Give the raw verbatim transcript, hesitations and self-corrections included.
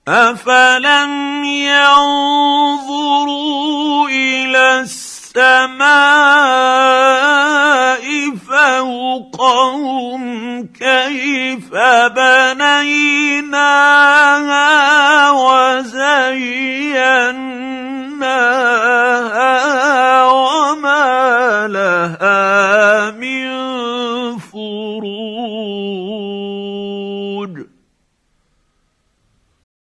أفلم ينظروا إلى السماء فوقهم كيف بنيناها وزيناها وما لها